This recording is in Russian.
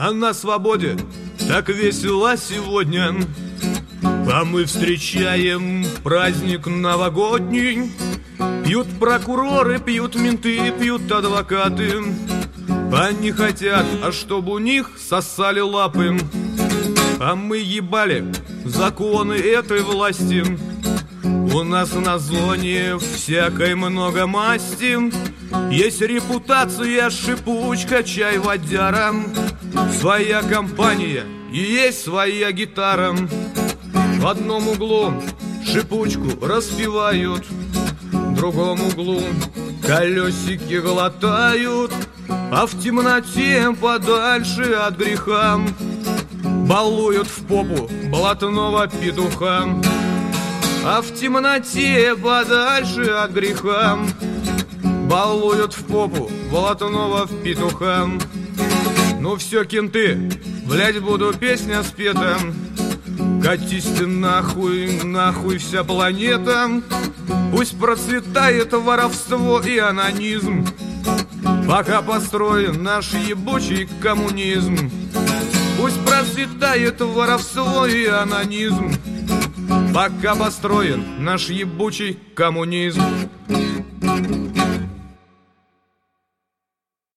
а на свободе так весело сегодня. А мы встречаем праздник новогодний. Пьют прокуроры, пьют менты, пьют адвокаты. Они хотят, чтобы у них сосали лапы. А мы ебали законы этой власти. У нас на зоне всякой много масти. Есть репутация, шипучка, чай, водяра. Своя компания и есть своя гитара. В одном углу шипучку распевают, в другом углу колесики глотают. А в темноте подальше от греха балуют в попу блатного петуха. А в темноте подальше от греха балуют в попу блатного петуха. Ну все, кенты, блять, буду песня спета. Катись ты нахуй, нахуй вся планета. Пусть процветает воровство и анонизм, пока построен наш ебучий коммунизм. Пусть процветает воровство и анонизм, пока построен наш ебучий коммунизм.